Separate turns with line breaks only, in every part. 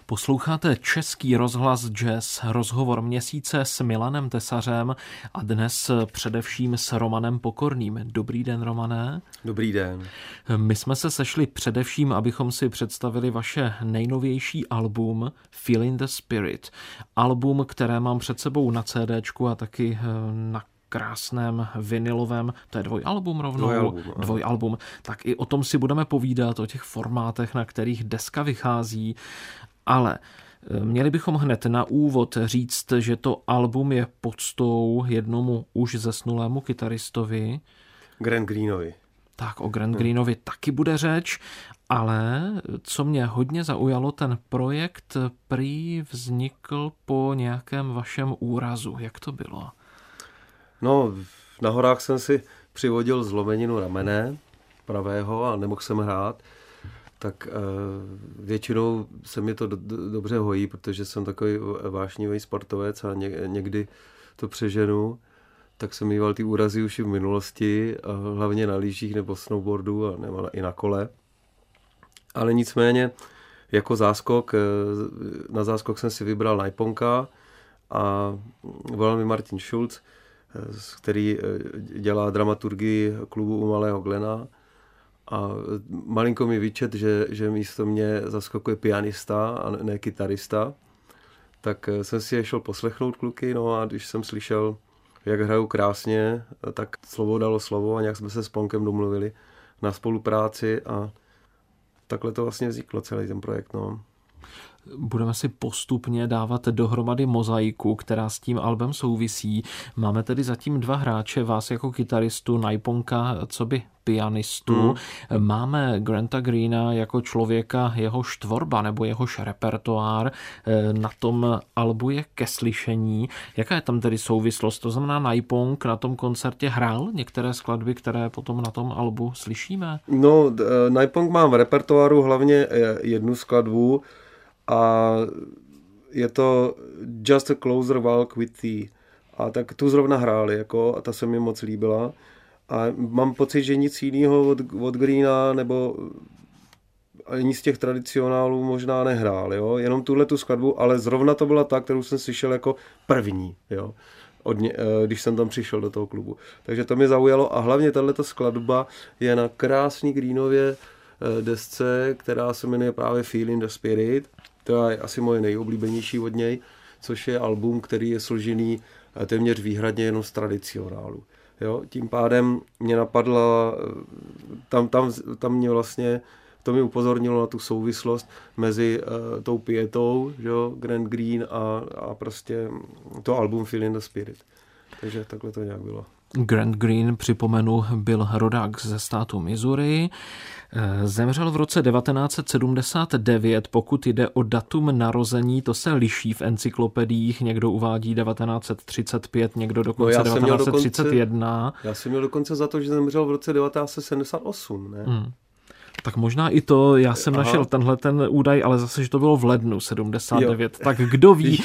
Posloucháte Český rozhlas Jazz, rozhovor měsíce s Milanem Tesařem a dnes především s Romanem Pokorným. Dobrý den, Romane.
Dobrý den.
My jsme se sešli především, abychom si představili vaše nejnovější album Feeling the Spirit. Album, které mám před sebou na CDčku a taky na krásném vinylovém, to je dvojalbum rovnou? Dvojalbum. Tak i o tom si budeme povídat, o těch formátech, na kterých deska vychází. Ale měli bychom hned na úvod říct, že to album je poctou jednomu už zesnulému kytaristovi.
Grant Greenovi.
Tak o Grant Greenovi taky bude řeč, ale co mě hodně zaujalo, ten projekt prý vznikl po nějakém vašem úrazu. Jak to bylo?
No, na horách jsem si přivodil zlomeninu ramene pravého a nemohl jsem hrát. Tak většinou se mi to dobře hojí, protože jsem takový vášnivý sportovec a někdy to přeženu. Tak jsem mýval ty úrazy už i v minulosti, hlavně na lyžích nebo snowboardu a nebo i na kole. Ale nicméně jako záskok, na záskok jsem si vybral Naiponka a volal mi Martin Schulz, který dělá dramaturgii klubu u Malého Glena. A malinko mi vyčet, že místo mě zaskakuje pianista a ne kytarista. Tak jsem si je šel poslechnout kluky, no a když jsem slyšel, jak hrajou krásně, tak slovo dalo slovo a nějak jsme se s Ponkem domluvili na spolupráci a takhle to vlastně vzniklo celý ten projekt, no.
Budeme si postupně dávat dohromady mozaiku, která s tím albem souvisí. Máme tedy zatím dva hráče, vás jako kytaristu, Naiponka coby pianistu. Máme Granta Greena jako člověka, jehož tvorba nebo jehož repertoár na tom albu je ke slyšení. Jaká je tam tedy souvislost? To znamená, Naipong na tom koncertě hrál některé skladby, které potom na tom albu slyšíme?
No, Naipong má v repertoáru hlavně jednu skladbu, a je to Just a Closer Walk with Thee. A tak tu zrovna hráli, jako, a ta se mi moc líbila. A mám pocit, že nic jiného od Greena nebo ani z těch tradicionálů možná nehrál. Jo? Jenom tuhle tu skladbu, ale zrovna to byla ta, kterou jsem slyšel jako první, jo? Když jsem tam přišel do toho klubu. Takže to mě zaujalo a hlavně tato skladba je na krásný Greenově desce, která se jmenuje právě Feeling the Spirit. To je asi moje nejoblíbenější od něj, což je album, který je složený téměř výhradně jenom z tradicionálu. Jo? Tím pádem mě napadla, tam mě vlastně, to mi upozornilo na tu souvislost mezi tou pietou, jo? Grant Green a prostě to album Feeling the Spirit. Takže takhle to nějak bylo.
Grant Green, připomenu, byl rodák ze státu Missouri. Zemřel v roce 1979, pokud jde o datum narození, to se liší v encyklopediích, někdo uvádí 1935, někdo dokonce 1931.
Já jsem měl dokonce za to, že zemřel v roce 1978, ne?
Tak možná i to, já jsem našel tenhle ten údaj, ale zase, že to bylo v lednu 79. Jo. Tak kdo ví,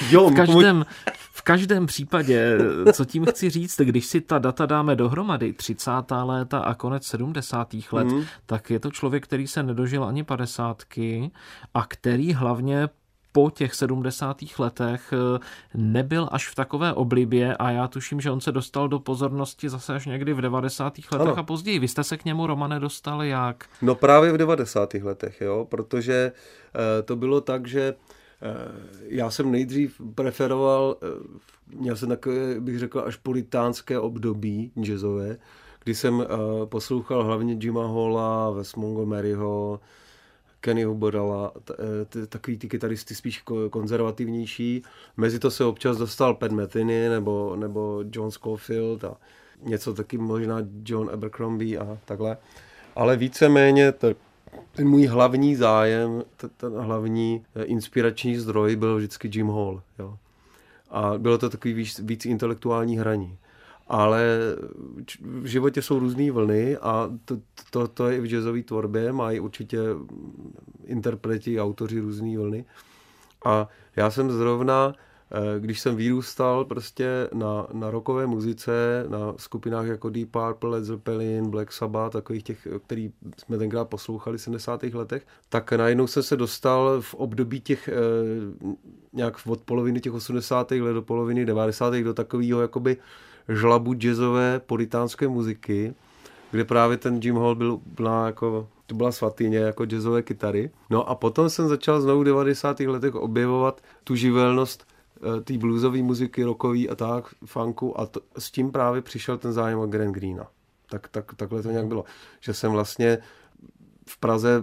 v každém případě, co tím chci říct, když si ta data dáme dohromady, 30. léta a konec 70. let, tak je to člověk, který se nedožil ani 50. a který hlavně po těch 70. letech nebyl až v takové oblibě a já tuším, že on se dostal do pozornosti zase až někdy v 90. letech a později. Vy jste se k němu, Romane, dostali jak?
No právě v 90. letech, jo, protože to bylo tak, že já jsem nejdřív preferoval, měl jsem takové, bych řekl, až puritánské období jazzové, kdy jsem poslouchal hlavně Jima Halla, Wes Montgomeryho, Kennyho Burrella, takový ty kytaristy spíš konzervativnější. Mezi to se občas dostal Pat Metheny nebo John Scofield a něco taky možná John Abercrombie a takhle. Ale víceméně ten můj hlavní zájem, ten hlavní inspirační zdroj byl vždycky Jim Hall. Jo. A bylo to takový víc intelektuální hraní. Ale v životě jsou různé vlny a to je i v jazzové tvorbě, mají určitě interpreti, autoři různé vlny. A já jsem zrovna Když jsem vyrůstal prostě na rockové muzice, na skupinách jako Deep Purple, Led Zeppelin, Black Sabbath, takových těch, který jsme tenkrát poslouchali v 70. letech, tak najednou jsem se dostal v období těch nějak od poloviny těch 80. let do poloviny 90. do takového jakoby žlabu jazzové puritánské muziky, kde právě ten Jim Hall to byla svatyně jako jazzové kytary. No a potom jsem začal znovu v 90. letech objevovat tu živelnost té bluesové muziky, rockové a tak, funku a s tím právě přišel ten zájem o Grant Greena. Takhle to nějak bylo. Že jsem vlastně v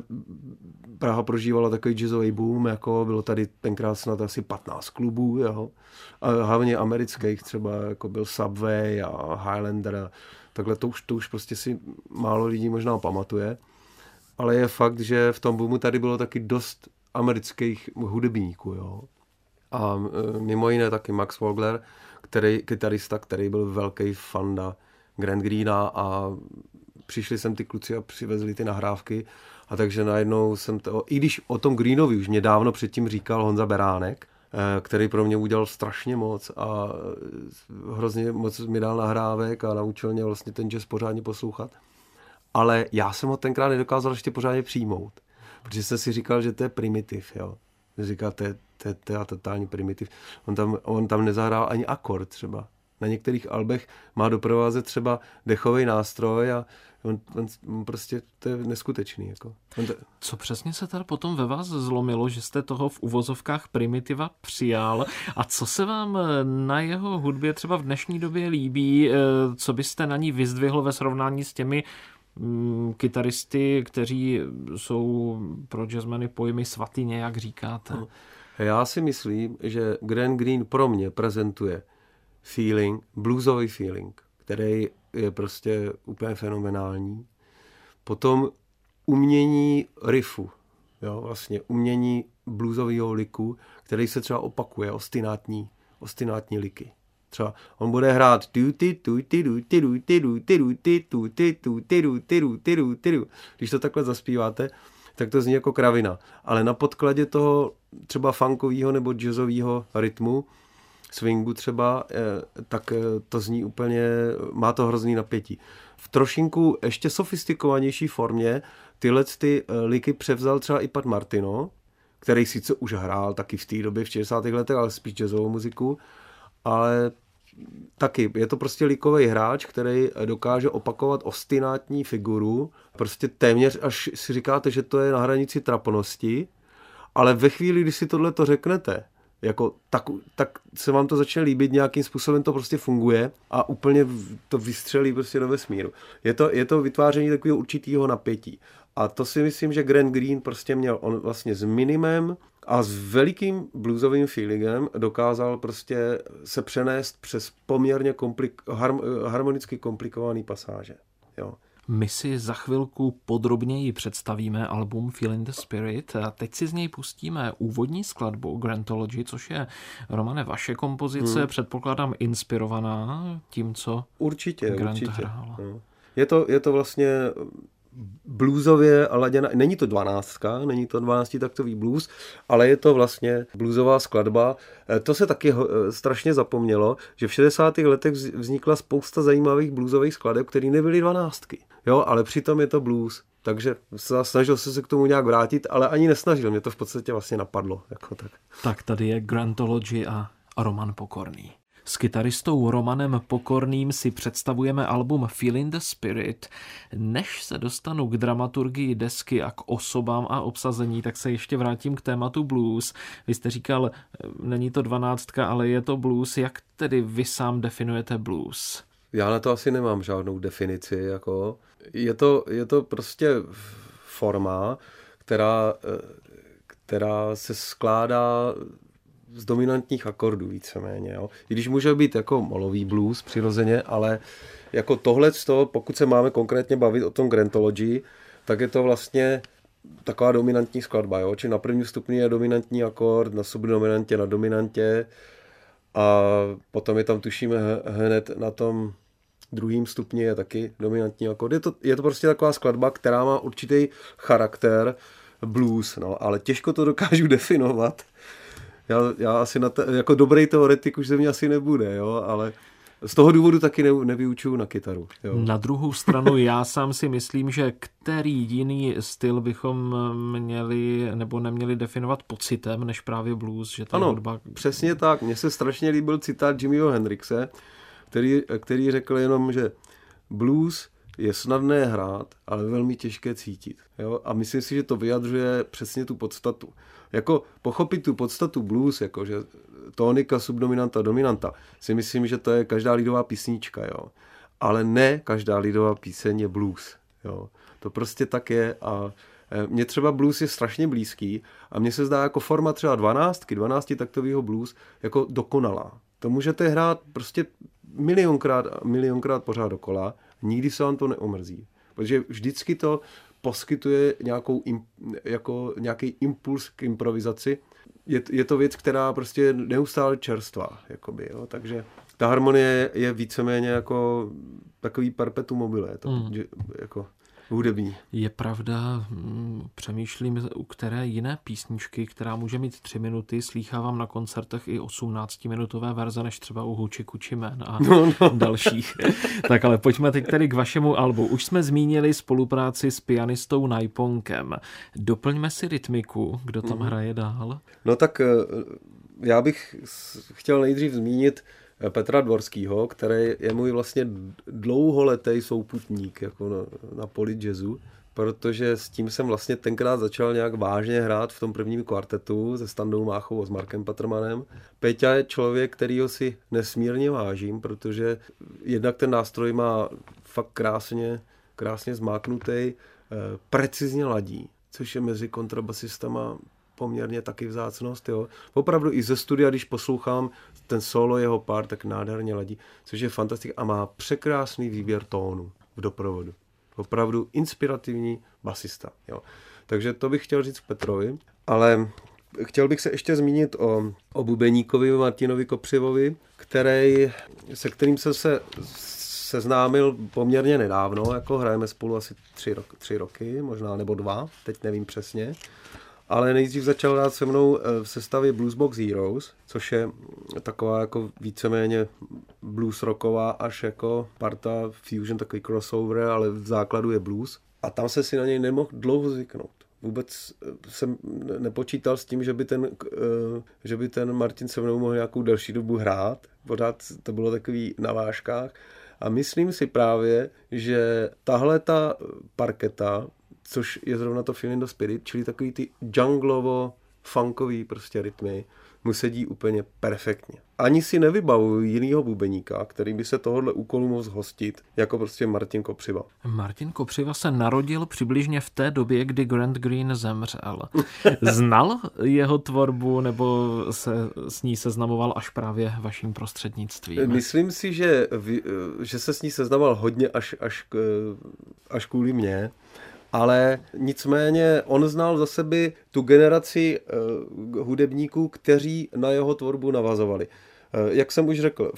Praha prožívala takový jazzový boom, jako bylo tady tenkrát snad asi 15 klubů, jo. A hlavně amerických, třeba jako byl Subway a Highlander a takhle to už prostě si málo lidí možná pamatuje. Ale je fakt, že v tom boomu tady bylo taky dost amerických hudebníků, jo. A mimo jiné taky Max Wagler, kytarista, který byl velký fanda Grant Greena a přišli sem ty kluci a přivezli ty nahrávky a takže najednou jsem i když o tom Greenovi už mě dávno předtím říkal Honza Beránek, který pro mě udělal strašně moc a hrozně moc mi dal nahrávek a naučil mě vlastně ten jazz pořádně poslouchat. Ale já jsem ho tenkrát nedokázal ještě pořádně přijmout, protože jsem si říkal, že to je primitiv, jo. Říká, to je totální primitiv. On tam nezahrál ani akord třeba. Na některých albech má doprovázet třeba dechový nástroj a on prostě, to je neskutečný. Jako.
Co přesně se tady potom ve vás zlomilo, že jste toho v uvozovkách primitiva přijal a co se vám na jeho hudbě třeba v dnešní době líbí, co byste na ní vyzdvihl ve srovnání s těmi kytaristy, kteří jsou pro jazzmeny pojmy svatyně, jak říkáte?
Já si myslím, že Grant Green pro mě prezentuje feeling, bluesový feeling, který je prostě úplně fenomenální. Potom umění riffu, jo, vlastně umění bluesového liku, který se třeba opakuje, ostinátní liky. Třeba on bude hrát když to takhle zaspíváte, tak to zní jako kravina. Ale na podkladě toho třeba funkového nebo jazzového rytmu, swingu třeba, tak to zní úplně, má to hrozný napětí. V trošinku ještě sofistikovanější formě tyhle ty liky převzal třeba i Pat Martino, který sice už hrál taky v té době v 60. letech, ale spíš jazzovou muziku, ale taky je to prostě likový hráč, který dokáže opakovat ostinátní figuru, prostě téměř až si říkáte, že to je na hranici trapnosti, ale ve chvíli, kdy si tohle to řeknete, jako, tak se vám to začne líbit, nějakým způsobem to prostě funguje a úplně to vystřelí prostě do vesmíru. Je to vytváření takového určitého napětí. A to si myslím, že Grant Green prostě měl, on vlastně s minimem a s velikým bluesovým feelingem dokázal prostě se přenést přes poměrně harmonicky komplikovaný pasáže. Jo.
My si za chvilku podrobněji představíme album Feeling the Spirit a teď si z něj pustíme úvodní skladbu Grantology, což je, Romane, vaše kompozice, předpokládám inspirovaná tím, co Grant hrál.
No. Je to vlastně bluesově laděná, není to 12taktový blues, ale je to vlastně bluesová skladba. To se taky strašně zapomnělo, že v 60. letech vznikla spousta zajímavých bluesových skladeb, které nebyly 12. Jo, ale přitom je to blues. Takže snažil se k tomu nějak vrátit, ale ani nesnažil. Mě to v podstatě vlastně napadlo. Jako tak.
Tak tady je Grantology a Roman Pokorný. S kytaristou Romanem Pokorným si představujeme album Feeling the Spirit. Než se dostanu k dramaturgii desky a k osobám a obsazení, tak se ještě vrátím k tématu blues. Vy jste říkal, není to 12, ale je to blues. Jak tedy vy sám definujete blues?
Já na to asi nemám žádnou definici. Jako. Je to prostě forma, která se skládá z dominantních akordů víceméně. Jo. I když může být jako molový blues přirozeně, ale jako tohle, pokud se máme konkrétně bavit o tom Grantology, tak je to vlastně taková dominantní skladba. Jo. Či na prvním stupni je dominantní akord, na subdominantě, na dominantě a potom je tam, tušíme, hned na tom druhým stupni je taky dominantní akord. Je to prostě taková skladba, která má určitý charakter blues, no, ale těžko to dokážu definovat. Já asi jako dobrý teoretik už ze mě asi nebude, jo, ale z toho důvodu taky nevyučuju na kytaru. Jo.
Na druhou stranu já sám si myslím, že který jiný styl bychom měli nebo neměli definovat pocitem, než právě blues, že ta hudba...
Přesně tak. Mně se strašně líbil citát Jimiho Hendrixe, který řekl jenom, že blues je snadné hrát, ale velmi těžké cítit. Jo? A myslím si, že to vyjadřuje přesně tu podstatu. Jako pochopit tu podstatu blues, jakože tónika, subdominanta, dominanta, si myslím, že to je každá lidová písnička, jo. Ale ne každá lidová píseň je blues, jo. To prostě tak je a mně třeba blues je strašně blízký a mně se zdá jako forma třeba 12 taktovýho blues jako dokonalá. To můžete hrát prostě milionkrát pořád dokola, nikdy se vám to neomrzí, protože vždycky to poskytuje nějaký impuls k improvizaci. Je to věc, která prostě je neustále čerstvá, jakoby, jo? Takže ta harmonie je víceméně jako takový perpetuum mobile, jako hudební.
Je pravda, přemýšlím, u které jiné písničky, která může mít 3 minuty, slýchávám na koncertech i 18-minutové verze, než třeba u Hoochie Coochie Man a dalších. Tak ale pojďme teď tedy k vašemu albu. Už jsme zmínili spolupráci s pianistou Naiponkem. Doplňme si rytmiku, kdo tam hraje dál.
No tak já bych chtěl nejdřív zmínit Petra Dvorskýho, který je můj vlastně dlouholetý souputník jako na poli jazzu, protože s tím jsem vlastně tenkrát začal nějak vážně hrát v tom prvním kvartetu se Standou Máchovou s Markem Patrmanem. Peťa je člověk, kterýho si nesmírně vážím, protože jednak ten nástroj má fakt krásně zmáknutý, precizně ladí, což je mezi kontrabasistama poměrně taky vzácnost, jo. Opravdu i ze studia, když poslouchám ten solo jeho part, tak nádherně ladí, což je fantastika a má překrásný výběr tónu v doprovodu. Opravdu inspirativní basista, jo. Takže to bych chtěl říct Petrovi, ale chtěl bych se ještě zmínit o bubeníkovi Martinovi Kopřivovi, se kterým jsem se seznámil poměrně nedávno, jako hrajeme spolu asi 3 roky, možná nebo 2, teď nevím přesně. Ale nejdřív začal hrát se mnou v sestavě Bluesbox Heroes, což je taková jako víceméně blues rocková až jako parta fusion, takový crossover, ale v základu je blues. A tam se si na něj nemohl dlouho zvyknout. Vůbec jsem nepočítal s tím, že by ten Martin se mnou mohl nějakou delší dobu hrát. Pořád to bylo takový na vážkách. A myslím si právě, že tahle ta parketa, což je zrovna to Feeling the Spirit, čili takový ty junglovo-funkový prostě rytmy, mu sedí úplně perfektně. Ani si nevybavuju jinýho bubeníka, který by se tohohle úkolu mohl zhostit, jako prostě Martin Kopřiva.
Martin Kopřiva se narodil přibližně v té době, kdy Grant Green zemřel. Znal jeho tvorbu nebo se s ní seznamoval až právě vaším prostřednictvím?
Myslím si, že se s ní seznamoval hodně až kvůli mně. Ale nicméně on znal za sebe tu generaci hudebníků, kteří na jeho tvorbu navazovali. Jak jsem už řekl,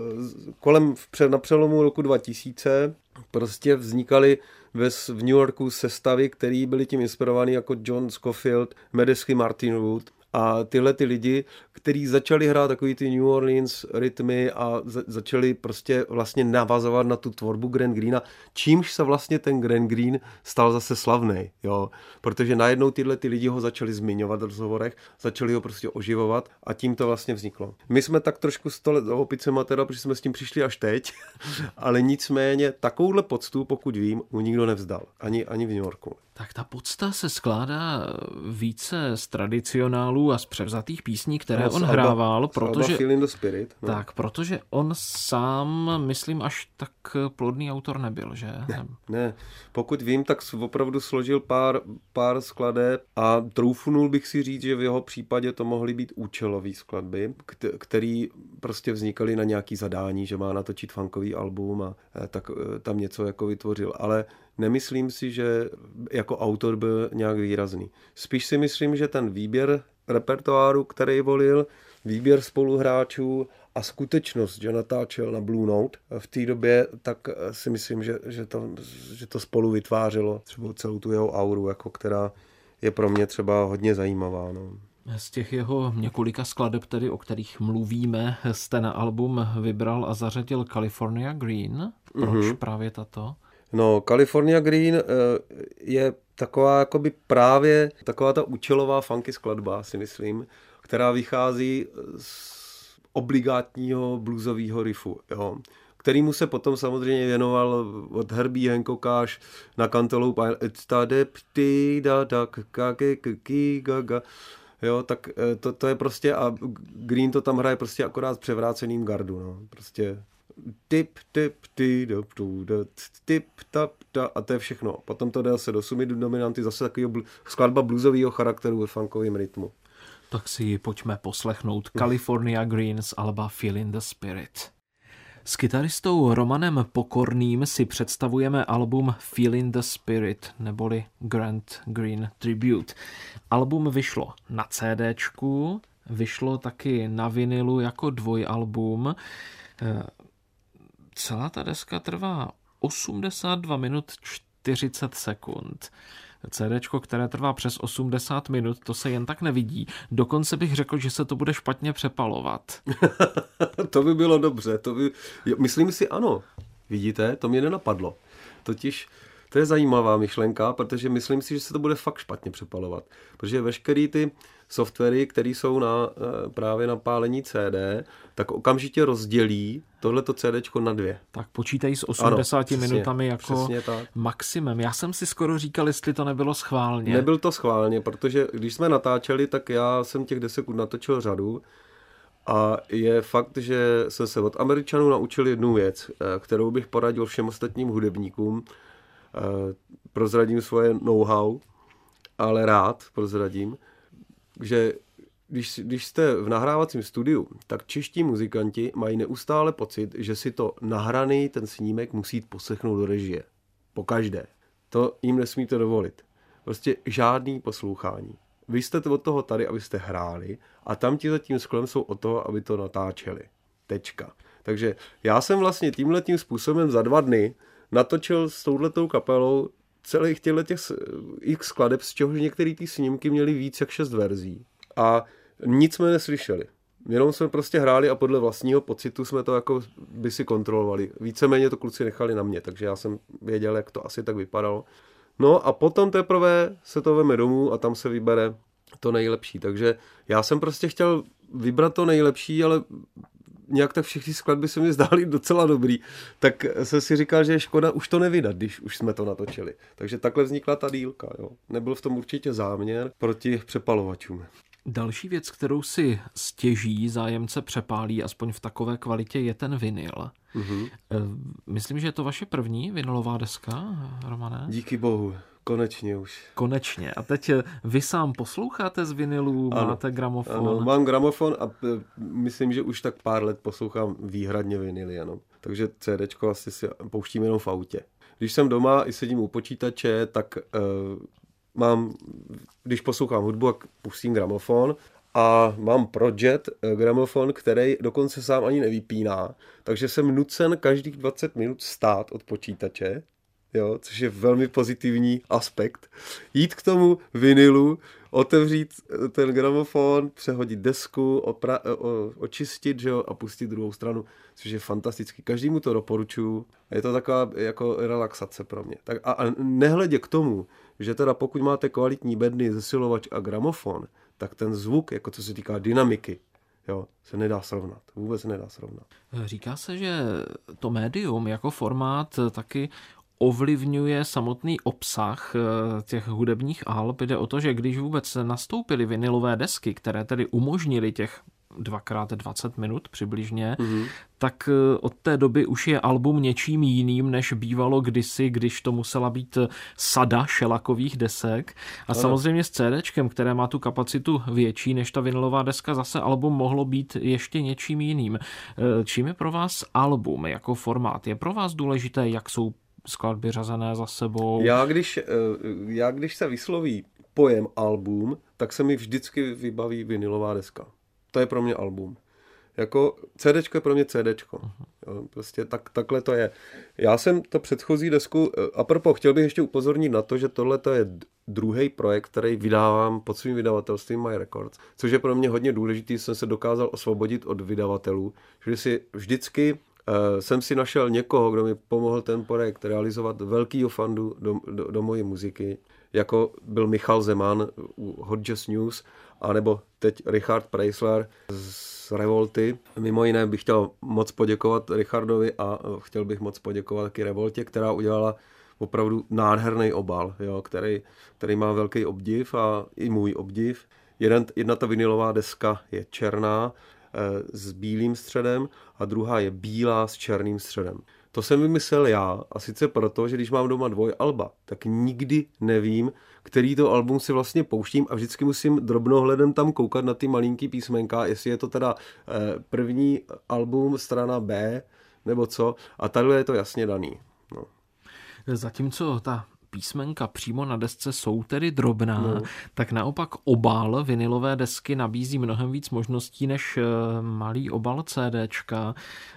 na přelomu roku 2000 prostě vznikaly v New Yorku sestavy, které byly tím inspirovaný jako John Scofield, Medeski, Martin Wood. A tyhle ty lidi, kteří začali hrát takový ty New Orleans rytmy a začali prostě vlastně navazovat na tu tvorbu Grant Greena, čímž se vlastně ten Grant Green stal zase slavnej, jo. Protože najednou tyhle ty lidi ho začali zmiňovat v rozhovorech, začali ho prostě oživovat a tím to vlastně vzniklo. My jsme tak trošku 100 let za opicema teda, protože jsme s tím přišli až teď, ale nicméně takovouhle poctu, pokud vím, mu nikdo nevzdal. Ani v New Yorku.
Tak ta pocta se skládá více z tradicionálů a z převzatých písní, které on hrával, protože on sám, myslím, až tak plodný autor nebyl, že?
Ne. Pokud vím, tak opravdu složil pár skladeb a troufnul bych si říct, že v jeho případě to mohly být účelové skladby, které prostě vznikaly na nějaký zadání, že má natočit funkový album a tak tam něco jako vytvořil, ale nemyslím si, že jako autor byl nějak výrazný. Spíš si myslím, že ten výběr repertoáru, který volil, výběr spoluhráčů a skutečnost, že natáčel na Blue Note v té době, tak si myslím, že to spolu vytvářelo třeba celou tu jeho auru, jako která je pro mě třeba hodně zajímavá. No.
Z těch jeho několika skladeb, tedy, o kterých mluvíme, jste na album vybral a zařadil California Green. Proč právě tato?
No, California Green je taková jakoby právě taková ta účelová funky skladba, si myslím, která vychází z obligátního bluesového riffu, jo, kterýmu se potom samozřejmě věnoval od Herbie Hancocka až na Cantaloupe. Jo, tak to je prostě, a Green to tam hraje prostě akorát s převráceným gardu, no, prostě tip, tap, a to je všechno. Potom to jde se do sumy dominanty, zase takového skladba bluesového charakteru ve funkovém rytmu.
Tak si ji pojďme poslechnout. California Green z alba Feel in the Spirit. S kytaristou Romanem Pokorným si představujeme album Feel in the Spirit, neboli Grant Green Tribute. Album vyšlo na CDčku, vyšlo taky na vinilu jako dvojalbum. Celá ta deska trvá 82 minut 40 sekund. CDčko, které trvá přes 80 minut, to se jen tak nevidí. Dokonce bych řekl, že se to bude špatně přepalovat.
To by bylo dobře. Myslím si ano. Vidíte, to mě nenapadlo. Totiž to je zajímavá myšlenka, protože myslím si, že se to bude fakt špatně přepalovat. Protože veškerý ty softwary, které jsou právě na pálení CD, tak okamžitě rozdělí tohleto CDčko na 2.
Tak počítají s 80
ano,
minutami jako maximum. Já jsem si skoro říkal, jestli to nebylo schválně.
Nebyl to schválně, protože když jsme natáčeli, tak já jsem těch 10 sekund natočil řadu a je fakt, že jsem se od Američanů naučil jednu věc, kterou bych poradil všem ostatním hudebníkům. Prozradím svoje know-how, ale rád prozradím, že když jste v nahrávacím studiu, tak čeští muzikanti mají neustále pocit, že si to nahraný ten snímek musí poslechnout do režie. Pokaždé. To jim nesmíte dovolit. Prostě žádný poslouchání. Vy jste od toho tady, abyste hráli, a tam ti za tím sklem jsou od toho, aby to natáčeli. Tečka. Takže já jsem vlastně tímhletím způsobem za 2 dny natočil s touhletou kapelou celých těch x skladeb, z čehož některé ty snímky měly víc jak 6 verzí. A nic jsme neslyšeli. Jenom jsme prostě hráli a podle vlastního pocitu jsme to jako by si kontrolovali. Víceméně to kluci nechali na mě, takže já jsem věděl, jak to asi tak vypadalo. No a potom teprve se to veme domů a tam se vybere to nejlepší. Takže já jsem prostě chtěl vybrat to nejlepší, ale nějak tak všechny skladby se mi zdály docela dobrý, tak jsem si říkal, že je škoda už to nevydat, když už jsme to natočili. Takže takhle vznikla ta dílka. Jo. Nebyl v tom určitě záměr proti přepalovačům.
Další věc, kterou si stěží zájemce přepálí, aspoň v takové kvalitě, je ten vinyl. Mm-hmm. Myslím, že je to vaše první vinylová deska, Romane?
Díky bohu. Konečně už.
Konečně. A teď vy sám posloucháte z vinilů, máte gramofon?
Ano, mám gramofon a myslím, že už tak pár let poslouchám výhradně vinily, ano. Takže CDčko asi si pouštím jenom v autě. Když jsem doma i sedím u počítače, tak když poslouchám hudbu, tak pustím gramofon a mám Projet gramofon, který dokonce sám ani nevypíná, takže jsem nucen každých 20 minut stát od počítače, jo, což je velmi pozitivní aspekt. Jít k tomu vinilu, otevřít ten gramofon, přehodit desku, očistit, že jo, a pustit druhou stranu, což je fantastický. Každému to doporučuji. Je to taková jako relaxace pro mě. Tak a nehledě k tomu, že teda pokud máte kvalitní bedny, zesilovač a gramofon, tak ten zvuk, jako co se týká dynamiky, jo, se nedá srovnat. Vůbec se nedá srovnat.
Říká se, že to médium jako formát taky ovlivňuje samotný obsah těch hudebních alb. Jde o to, že když vůbec nastoupily vinylové desky, které tedy umožnily těch 2x20 minut přibližně, tak od té doby už je album něčím jiným, než bývalo kdysi, když to musela být sada šelakových desek. A samozřejmě s CDčkem, které má tu kapacitu větší než ta vinylová deska, zase album mohlo být ještě něčím jiným. Čím je pro vás album jako formát? Je pro vás důležité, jak jsou skladby řazené za sebou?
Já když se vysloví pojem album, tak se mi vždycky vybaví vinylová deska. To je pro mě album. Jako CDčko je pro mě CDčko. Jo, prostě takhle to je. Já jsem to předchozí desku, apropos, chtěl bych ještě upozornit na to, že tohle je druhý projekt, který vydávám pod svým vydavatelstvím My Records, což je pro mě hodně důležitý, jsem se dokázal osvobodit od vydavatelů, že si vždycky jsem si našel někoho, kdo mi pomohl ten projekt realizovat, velkýho fandu do mojí muziky, jako byl Michal Zeman u Hot Jazz News, anebo teď Richard Preisler z Revolty. Mimo jiné bych chtěl moc poděkovat Richardovi a chtěl bych moc poděkovat taky Revoltě, která udělala opravdu nádherný obal, jo, který má velký obdiv a i můj obdiv. Jedna ta vinylová deska je černá s bílým středem a druhá je bílá s černým středem. To jsem vymyslel já a sice proto, že když mám doma 2 alba, tak nikdy nevím, který to album si vlastně pouštím a vždycky musím drobnohledem tam koukat na ty malinký písmenka, jestli je to teda první album, strana B, nebo co. A takhle je to jasně daný. No.
Zatímco ta písmenka přímo na desce jsou tedy drobná, tak naopak obal vinylové desky nabízí mnohem víc možností než malý obal CDčka.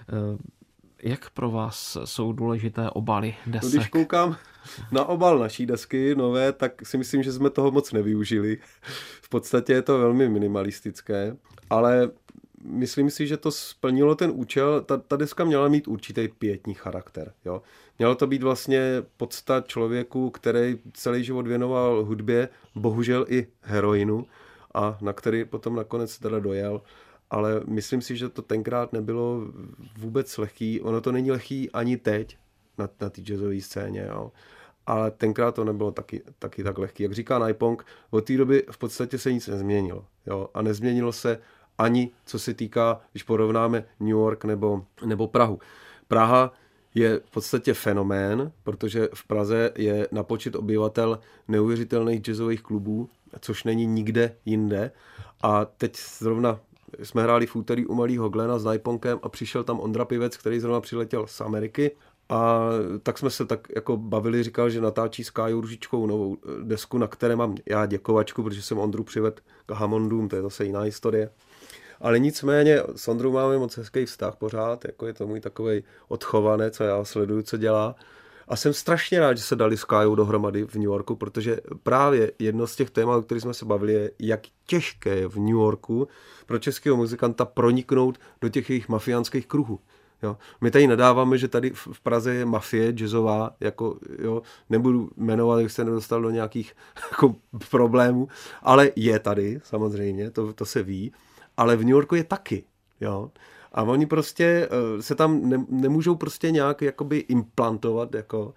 Jak pro vás jsou důležité obaly desek?
Když koukám na obal naší desky nové, tak si myslím, že jsme toho moc nevyužili. V podstatě je to velmi minimalistické, ale myslím si, že to splnilo ten účel. Ta deska měla mít určitý pietní charakter. Jo? Mělo to být vlastně podsta člověku, který celý život věnoval hudbě, bohužel i heroinu, a na který potom nakonec teda dojel. Ale myslím si, že to tenkrát nebylo vůbec lehký. Ono to není lehký ani teď na té jazzové scéně. Jo. Ale tenkrát to nebylo taky tak lehký. Jak říká Naipong, od té doby v podstatě se nic nezměnilo. Jo. A nezměnilo se ani co se týká, když porovnáme New York nebo Prahu. Praha je v podstatě fenomén, protože v Praze je na počet obyvatel neuvěřitelných jazzových klubů, což není nikde jinde. A teď zrovna jsme hráli v úterý u Malýho Glena s Naipongem a přišel tam Ondra Pivec, který zrovna přiletěl z Ameriky. A tak jsme se tak jako bavili, říkal, že natáčí s Kájou Růžičkou novou desku, na které mám já děkovačku, protože jsem Ondru přivedl k Hammondům, to je zase jiná historie. Ale nicméně s Ondrou máme moc hezký vztah pořád, jako je to můj takovej odchovanec a já sleduju, co dělá. A jsem strašně rád, že se dali s Kájou dohromady v New Yorku, protože právě jedno z těch témat, o kterých jsme se bavili, je, jak těžké je v New Yorku pro českého muzikanta proniknout do těch jejich mafiánských kruhů. Jo. My tady nadáváme, že tady v Praze je mafie jazzová, jako, jo, nebudu jmenovat, abych se nedostal do nějakých jako, problémů, ale je tady, samozřejmě, to se ví, ale v New Yorku je taky, jo. A oni prostě se tam nemůžou prostě nějak jakoby implantovat, jako,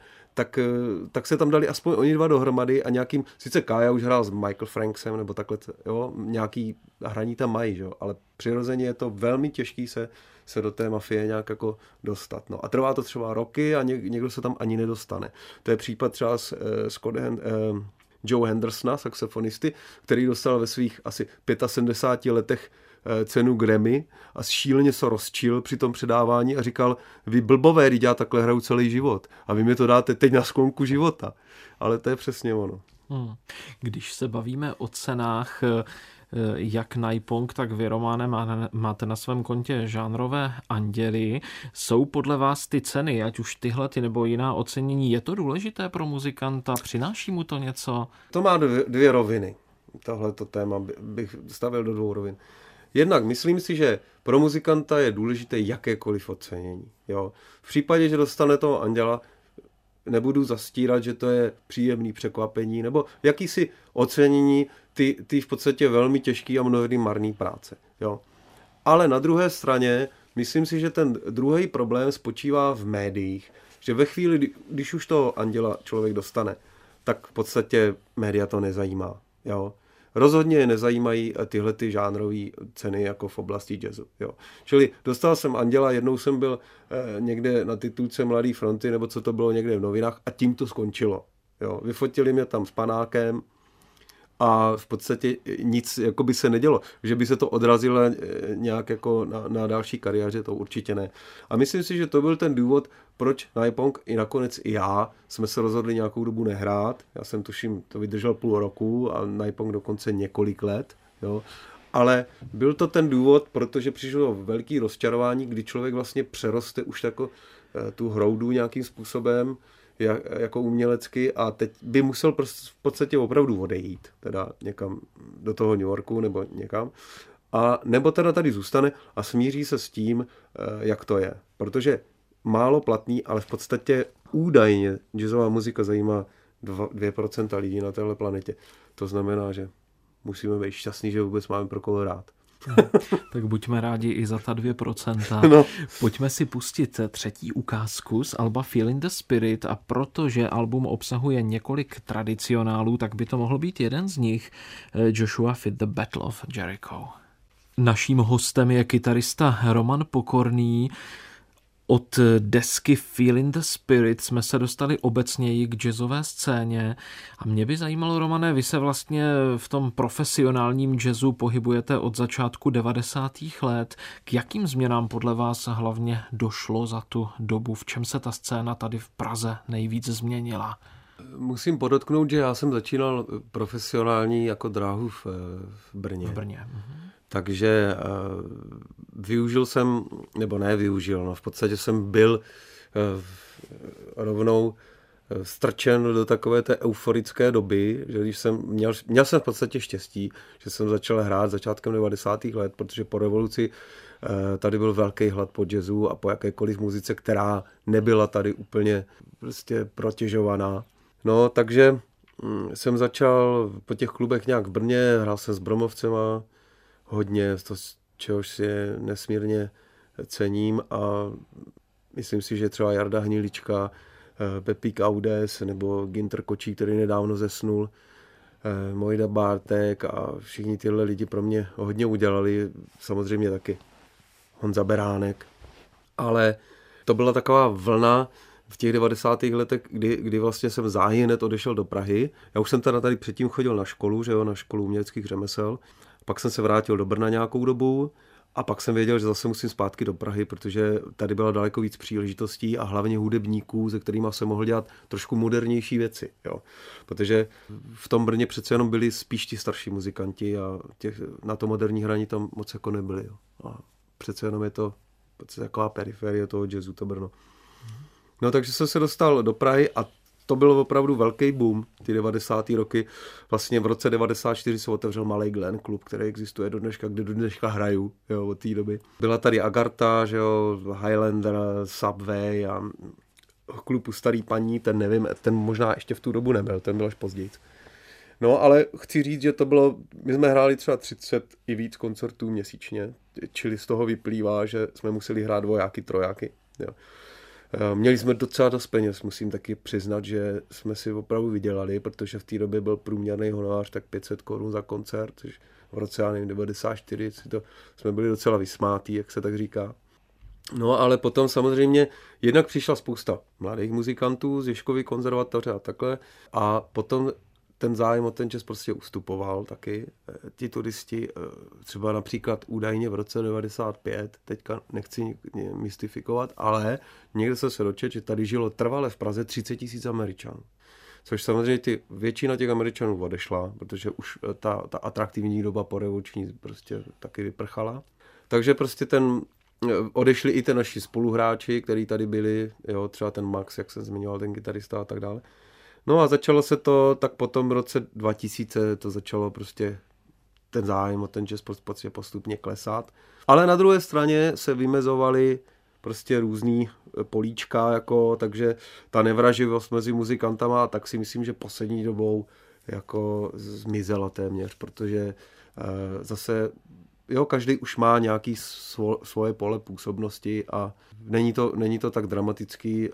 tak se tam dali aspoň oni dva dohromady a nějakým, sice Kája už hrál s Michael Franksem nebo takhle, jo, nějaký hraní tam mají, jo, ale přirozeně je to velmi těžký se do té mafie nějak jako dostat. No. A trvá to třeba roky a někdo se tam ani nedostane. To je případ třeba Joe Hendersona, saxofonisty, který dostal ve svých asi 75 letech cenu Grammy a šíleně se rozčil při tom předávání a říkal, vy blbové, když já takhle hraju celý život a vy mi to dáte teď na sklonku života. Ale to je přesně ono.
Když se bavíme o cenách, jak Naipong, tak vy, Romane, máte na svém kontě žánrové anděly. Jsou podle vás ty ceny, ať už tyhle nebo jiná ocenění, je to důležité pro muzikanta? Přináší mu to něco?
To má dvě roviny. Tohleto téma bych stavil do 2 rovin. Jednak myslím si, že pro muzikanta je důležité jakékoliv ocenění. Jo. V případě, že dostane toho anděla, nebudu zastírat, že to je příjemný překvapení, nebo jakýsi ocenění ty v podstatě velmi těžký a mnohdy marný práce. Jo. Ale na druhé straně, myslím si, že ten druhý problém spočívá v médiích, že ve chvíli, když už toho anděla člověk dostane, tak v podstatě média to nezajímá. Jo. Rozhodně je nezajímají tyhle ty žánrové ceny jako v oblasti jazzu. Jo. Čili dostal jsem anděla, jednou jsem byl někde na titulce Mladé fronty, nebo co to bylo někde v novinách a tím to skončilo. Jo. Vyfotili mě tam s panákem a v podstatě nic jako by se nedělo. Že by se to odrazilo nějak jako na další kariéře, to určitě ne. A myslím si, že to byl ten důvod, proč Naipong i nakonec i já jsme se rozhodli nějakou dobu nehrát. Já jsem tuším, to vydržel půl roku a Naipong dokonce několik let. Jo. Ale byl to ten důvod, protože přišlo velký rozčarování, kdy člověk vlastně přeroste už jako tu hroudu nějakým způsobem, jako umělecky, a teď by musel prostě v podstatě opravdu odejít, teda někam do toho New Yorku nebo někam, a nebo teda tady zůstane a smíří se s tím, jak to je. Protože málo platný, ale v podstatě údajně jazzová muzika zajímá 2% lidí na téhle planetě. To znamená, že musíme být šťastní, že vůbec máme pro koho rád.
Tak buďme rádi i za ta 2%. No. Pojďme si pustit třetí ukázku z alba Feel the Spirit, a protože album obsahuje několik tradicionálů, tak by to mohl být jeden z nich, Joshua Fit the Battle of Jericho. Naším hostem je kytarista Roman Pokorný. Od desky Feel the Spirit jsme se dostali obecněji k jazzové scéně a mě by zajímalo, Romane, vy se vlastně v tom profesionálním jazzu pohybujete od začátku 90. let. K jakým změnám podle vás hlavně došlo za tu dobu? V čem se ta scéna tady v Praze nejvíc změnila?
Musím podotknout, že já jsem začínal profesionální jako dráhu v Brně. Takže využil jsem, nebo nevyužil, no v podstatě jsem byl rovnou strčen do takové té euforické doby, že když jsem měl jsem v podstatě štěstí, že jsem začal hrát začátkem 90. let, protože po revoluci tady byl velký hlad po jazzu a po jakékoliv muzice, která nebyla tady úplně prostě protěžovaná. No, takže jsem začal po těch klubech nějak v Brně, hrál jsem s Bromovcema hodně, čehož si nesmírně cením, a myslím si, že třeba Jarda Hnilička, Pepík Audes nebo Ginter Kočí, který nedávno zesnul, Mojda Bártek a všichni tyhle lidi pro mě hodně udělali, samozřejmě taky Honza Beránek. Ale to byla taková vlna v těch 90. letech, kdy vlastně jsem záhy hned odešel do Prahy. Já už jsem teda tady předtím chodil na školu, že jo, na školu uměleckých řemesel. Pak jsem se vrátil do Brna nějakou dobu a pak jsem věděl, že zase musím zpátky do Prahy, protože tady byla daleko víc příležitostí a hlavně hudebníků, se kterými jsem mohl dělat trošku modernější věci. Jo. Protože v tom Brně přece jenom byli spíš ti starší muzikanti a na to moderní hraní tam moc jako nebyli. Jo. A přece jenom je to taková periferie toho jazzu, to Brno. No, takže jsem se dostal do Prahy a to byl opravdu velký boom, ty 90. roky. Vlastně v roce 94 se otevřel Malý Glen, klub, který existuje do dneška, kde do dneška hraju, jo, od té doby. Byla tady Agartha, že jo, Highlander, Subway a klub u starý paní, ten nevím, ten možná ještě v tu dobu nebyl, ten byl až později. No, ale chci říct, že to bylo, my jsme hráli třeba 30 i víc koncertů měsíčně, čili z toho vyplývá, že jsme museli hrát dvojáky, trojáky, jo. Měli jsme docela dost peněz, musím taky přiznat, že jsme si opravdu vydělali, protože v té době byl průměrný honorář tak 500 korun za koncert, což v roce, já nevím, 94, jsme byli docela vysmátí, jak se tak říká. No, ale potom samozřejmě jednak přišla spousta mladých muzikantů z Ježkovy konzervatoře a takhle, a potom ten zájem o ten jazz prostě ustupoval taky. Ti turisti, třeba například údajně v roce 95, teďka nechci mystifikovat, ale někde jsem se dočetl, že tady žilo trvale v Praze 30 000 Američanů. Což samozřejmě většina těch Američanů odešla, protože už ta atraktivní doba po revoluční prostě taky vyprchala. Takže prostě odešli i ty naši spoluhráči, kteří tady byli, jo, třeba ten Max, jak jsem zmiňoval, ten kytarista a tak dále. No a začalo se to, tak potom v roce 2000 to začalo prostě ten zájem o ten jazz postupně klesat. Ale na druhé straně se vymezovaly prostě různý políčka, jako, takže ta nevraživost mezi muzikantama, tak si myslím, že poslední dobou jako zmizela téměř, protože zase jo, každý už má nějaký svoje pole působnosti a není to tak dramatický,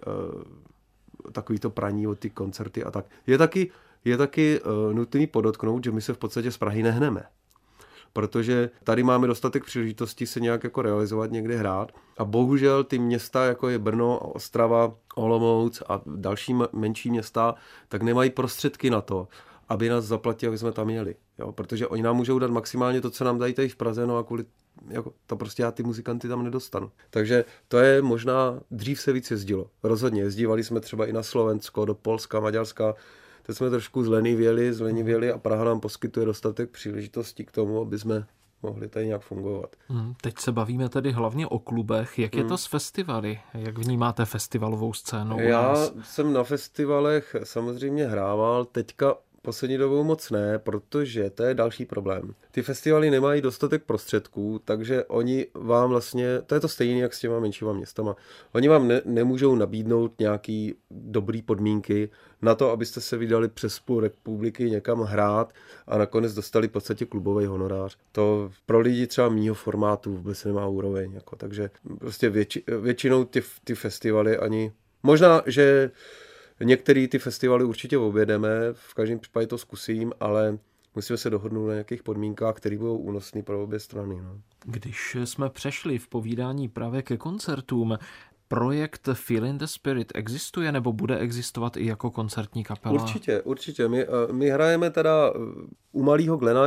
takový to praní od ty koncerty a tak. Je taky nutný podotknout, že my se v podstatě z Prahy nehneme. Protože tady máme dostatek příležitostí se nějak jako realizovat, někde hrát. A bohužel ty města, jako je Brno, Ostrava, Olomouc a další menší města, tak nemají prostředky na to, aby nás zaplatili, aby jsme tam jeli. Jo? Protože oni nám můžou dát maximálně to, co nám dají tady v Praze, no a kvůli jako, to prostě já ty muzikanty tam nedostanu. Takže to je možná, dřív se víc jezdilo. Rozhodně jezdívali jsme třeba i na Slovensko, do Polska, Maďarska. Teď jsme trošku zlenivěli a Praha nám poskytuje dostatek příležitostí k tomu, aby jsme mohli tady nějak fungovat.
Teď se bavíme tedy hlavně o klubech. Jak je to s festivaly? Jak vnímáte festivalovou scénu?
Já jsem na festivalech samozřejmě hrával, teďka poslední dobou moc ne, protože to je další problém. Ty festivaly nemají dostatek prostředků, takže oni vám vlastně, to je to stejné jak s těma menšíma městama, oni vám nemůžou nabídnout nějaký dobrý podmínky na to, abyste se vydali přes půl republiky někam hrát a nakonec dostali v podstatě klubový honorář. To pro lidi třeba mýho formátu vůbec nemá úroveň. Jako, takže prostě většinou ty festivaly ani... Možná, že některé ty festivaly určitě objedeme, v každém případě to zkusím, ale musíme se dohodnout na nějakých podmínkách, které budou únosné pro obě strany. No.
Když jsme přešli v povídání právě ke koncertům, projekt Feel in the Spirit existuje nebo bude existovat i jako koncertní kapela?
Určitě. My hrajeme teda u malého Glena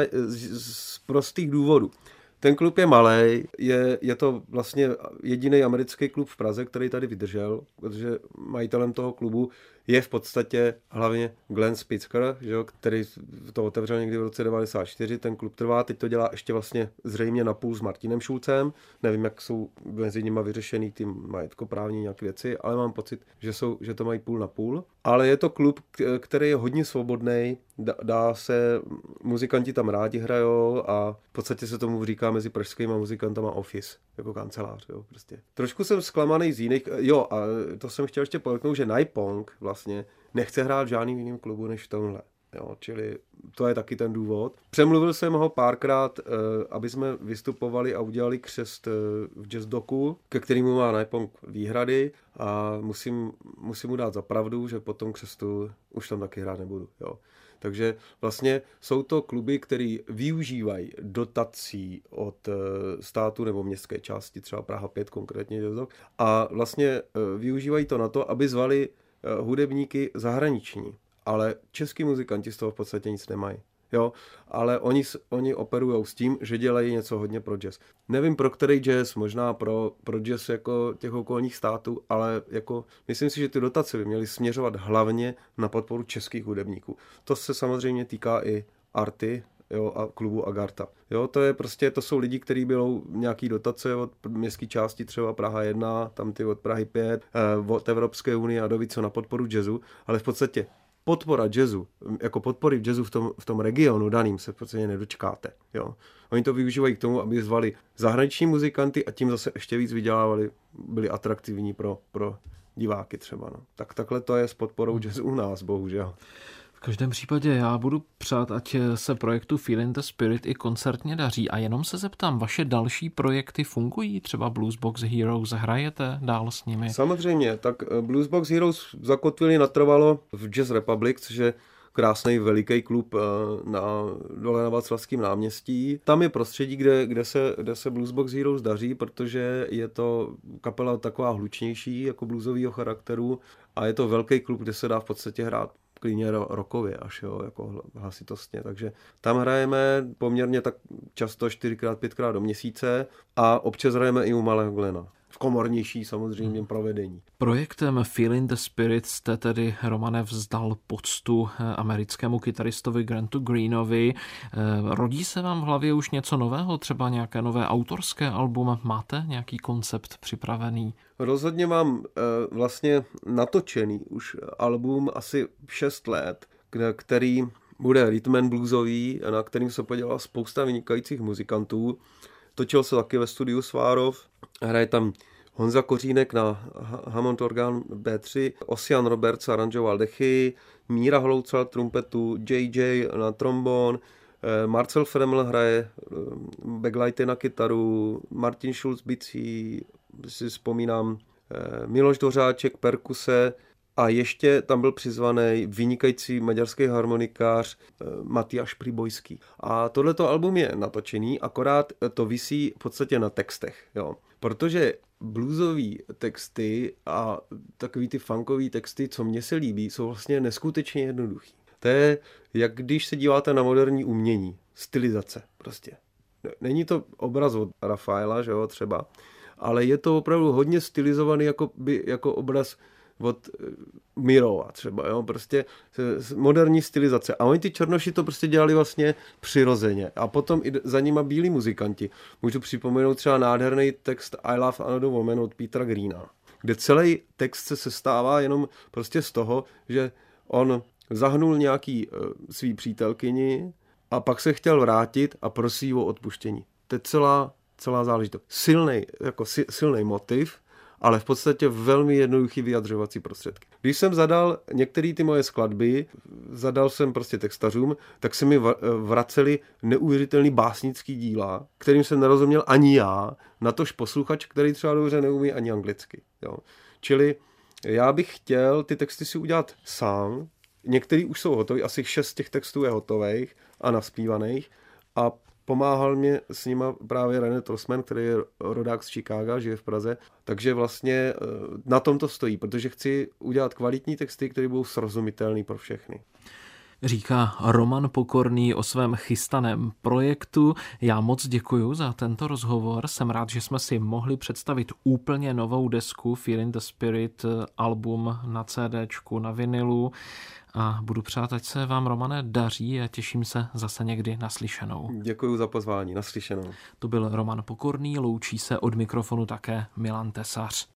z prostých důvodů. Ten klub je malej, je to vlastně jediný americký klub v Praze, který tady vydržel, protože majitelem toho klubu je v podstatě hlavně Glenn Spitzker, který to otevřel někdy v roce 1994. Ten klub trvá, teď to dělá ještě vlastně zřejmě napůl s Martinem Šulcem. Nevím, jak jsou mezi nimi vyřešený ty majetkoprávní nějaké věci, ale mám pocit, že to mají půl na půl. Ale je to klub, který je hodně svobodný, dá se, muzikanti tam rádi hrajou a v podstatě se tomu říká mezi pražskými muzikantama office, jako kancelář. Jo, prostě. Trošku jsem zklamaný z jiných, a to jsem chtěl ještě podotknout, že Naipong vlastně nechce hrát v žádným jiným klubu než v tomhle. Jo, čili to je taky ten důvod. Přemluvil jsem ho párkrát, aby jsme vystupovali a udělali křest v Jazz Doku, ke kterému má Naipong výhrady a musím mu dát za pravdu, že po tom křestu už tam taky hrát nebudu. Jo. Takže vlastně jsou to kluby, které využívají dotací od státu nebo městské části, třeba Praha 5 konkrétně Jazz Dok, a vlastně využívají to na to, aby zvali hudebníky zahraniční. Ale český muzikanti z toho v podstatě nic nemají. Jo, ale oni operujou s tím, že dělají něco hodně pro jazz. Nevím pro který jazz, možná pro jazz jako těch okolních států, ale jako myslím si, že ty dotace by měly směřovat hlavně na podporu českých hudebníků. To se samozřejmě týká i Arty, jo, a klubu Agarta. Jo, to jsou lidi, kteří berou nějaký dotace od městské části, třeba Praha 1, tam ty od Prahy 5, od Evropské unie a dovíce na podporu jazzu, ale v podstatě podpora jazzu, jako podpory v jazzu v tom regionu daným se v podstatě nedočkáte. Jo. Oni to využívají k tomu, aby zvali zahraniční muzikanty a tím zase ještě víc vydělávali, byli atraktivní pro diváky třeba. No. Tak takhle to je s podporou jazzu u nás, bohužel.
V každém případě já budu přát, ať se projektu Feel in the Spirit i koncertně daří. A jenom se zeptám, vaše další projekty fungují? Třeba Bluesbox Heroes, hrajete dál s nimi?
Samozřejmě, tak Bluesbox Heroes zakotvili natrvalo v Jazz Republic, což je krásný veliký klub dole na Václavském náměstí. Tam je prostředí, kde se Bluesbox Heroes daří, protože je to kapela taková hlučnější, jako bluesového charakteru, a je to velký klub, kde se dá v podstatě hrát klidně rokově až, jo, jako hlasitostně. Takže tam hrajeme poměrně tak často 4x, 5x do měsíce a občas hrajeme i u Malého Glena. V komornější samozřejmě provedení.
Projektem Feel in the Spirit jste tedy, Romane, vzdal poctu americkému kytaristovi Grantu Greenovi. Rodí se vám v hlavě už něco nového, třeba nějaké nové autorské album? Máte nějaký koncept připravený?
Rozhodně mám vlastně natočený už album asi 6 let, který bude rhythm and bluesový, na kterým se podělala spousta vynikajících muzikantů. Točil se taky ve studiu Svárov, hraje tam Honza Kořínek na Hammond orgán B3, Ossian Roberts aranžoval dechy, Míra Holoucal trumpetu, JJ na trombon, Marcel Freml hraje backlighty na kytaru, Martin Schulz bicí, si vzpomínám, Miloš Dořáček perkuse a ještě tam byl přizvaný vynikající maďarský harmonikář Matyáš Pribojský. A tohleto album je natočený, akorát to visí v podstatě na textech, jo. Protože bluesový texty a takový ty funkový texty, co mně se líbí, jsou vlastně neskutečně jednoduchý. To je, jak když se díváte na moderní umění, stylizace prostě. Není to obraz od Rafaela, že jo, třeba, ale je to opravdu hodně stylizovaný jako obraz od Mirova třeba, jo, prostě moderní stylizace. A oni ty černoši to prostě dělali vlastně přirozeně. A potom i za nima bílí muzikanti. Můžu připomenout třeba nádherný text I Love Another Woman od Petera Greena, kde celý text se sestává jenom prostě z toho, že on zahnul nějaký svý přítelkyni a pak se chtěl vrátit a prosí o odpuštění. To je celá záležitost. Silný motiv, ale v podstatě velmi jednoduchý vyjadřovací prostředky. Když jsem zadal některé ty moje skladby, zadal jsem prostě textařům, tak se mi vraceli neuvěřitelný básnický díla, kterým jsem nerozuměl ani já, natož posluchač, který třeba dobře neumí ani anglicky. Jo. Čili já bych chtěl ty texty si udělat sám. Některý už jsou hotový, asi 6 těch textů je hotových a naspívaných a pomáhal mě s nima právě René Trossman, který je rodák z Chicaga, žije v Praze. Takže vlastně na tom to stojí, protože chci udělat kvalitní texty, které budou srozumitelné pro všechny.
Říká Roman Pokorný o svém chystaném projektu. Já moc děkuju za tento rozhovor. Jsem rád, že jsme si mohli představit úplně novou desku Feeling the Spirit, album na CDčku, na vinilu. A budu přát, ať se vám, Romane, daří a těším se zase někdy naslyšenou.
Děkuji za pozvání, naslyšenou.
To byl Roman Pokorný, loučí se od mikrofonu také Milan Tesař.